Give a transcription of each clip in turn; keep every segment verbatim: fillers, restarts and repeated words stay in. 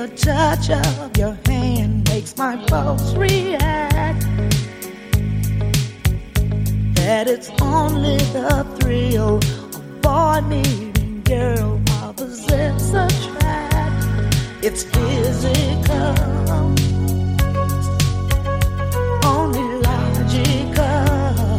The touch of your hand makes my pulse react. That it's only the thrill of boy meeting girl, opposites attract. It's physical, only logical.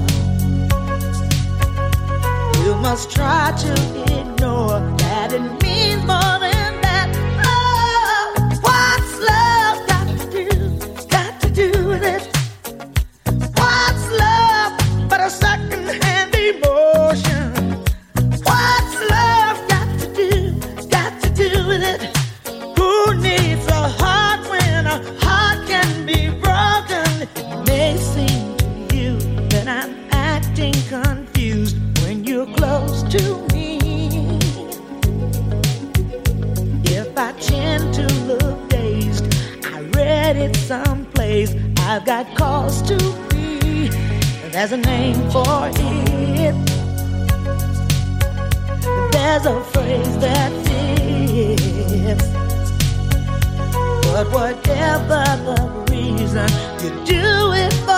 You must try to ignore that it means more than that. Oh, what's love got to do, got to do with it? What's love but a second-hand emotion? What's love got to do, got to do with it? Who needs a heart when a heart can be broken? It may seem to you that I'm acting confused when you're close to me. If I tend to look dazed, I read it someplace. I've got cause to be. There's a name for it. There's a phrase that fits. But whatever the reason, you do it for